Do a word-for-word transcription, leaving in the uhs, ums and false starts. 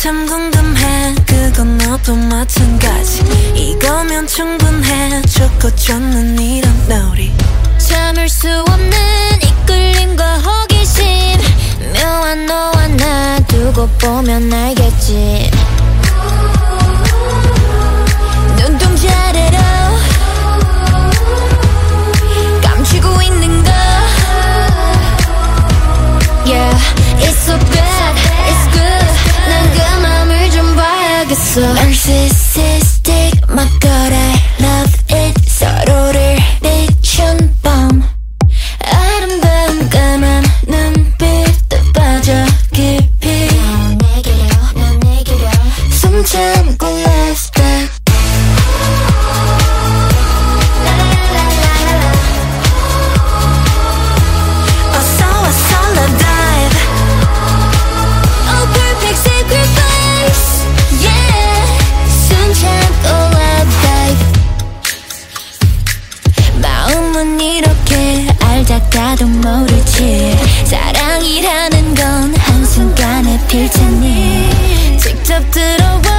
참 궁금해. 그건 너도 마찬가지. 이거면 충분해. 좋고 좋는 이런 놀이. 참을 수 없는 이끌림과 호기심. 묘한 너와 나 두고 보면 알겠지. 눈동자래로 감추고 있는 거. Yeah, it's so bad, it's good. 난 그 맘을 좀 봐야겠어. Narcissistic, my god, I love it. 서로를 비춘 밤. 아름다운 까만 눈빛도 빠져 깊이. 넌 내게로, 넌 내게로. 숨 참고 let's back. 알다가도 모르지. 사랑이라는 건 한순간에 필 테니 직접 들어와.